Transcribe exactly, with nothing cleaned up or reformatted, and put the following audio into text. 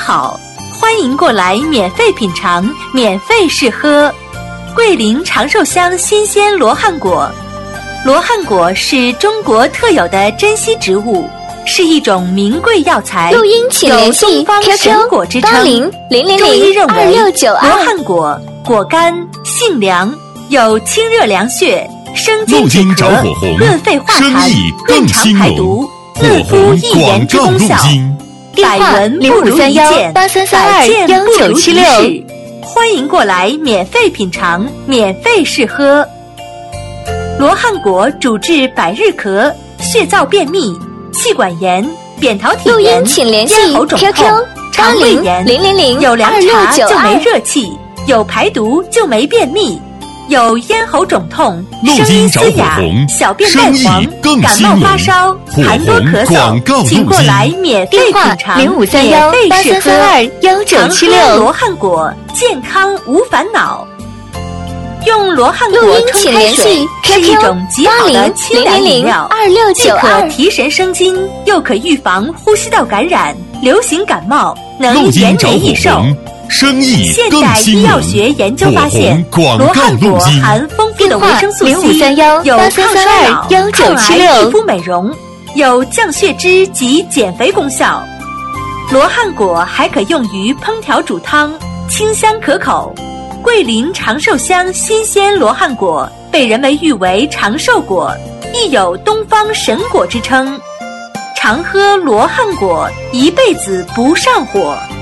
好，欢迎过来免费品尝，免费试喝。桂林长寿乡新鲜罗汉果，罗汉果是中国特有的珍稀植物，是一种名贵药材。 录音请联系 Q Q 八零零零零二六九二。 罗汉果果干性凉，有清热凉血、生津止咳、润肺化痰、润肠排毒、嫩肤益炎之功效。百闻不如一见，百见不如一试。欢迎过来免费品尝，免费试喝。罗汉果主治百日咳、血燥便秘、气管炎、扁桃体炎、咽喉肿痛、肠胃炎。有凉茶就没热气，有排毒就没便秘，有咽喉肿痛、声音嘶哑、小便淡黄、感冒发烧、痰多咳嗽，请过来免费品尝，免费试喝。常喝罗汉果，健康无烦恼。用罗汉果冲开水是一种极好的清凉饮料，既可提神生津，又可预防呼吸道感染、流行感冒，能延年益寿。 生意现代医药学研究发现，罗汉果含丰富的维生素 C， 有抗衰老、抗癌、皮肤美容，有降血脂及减肥功效。罗汉果还可用于烹调煮汤，清香可口。桂林长寿乡新鲜罗汉果被人们誉为长寿果，亦有东方神果之称。常喝罗汉果，一辈子不上火。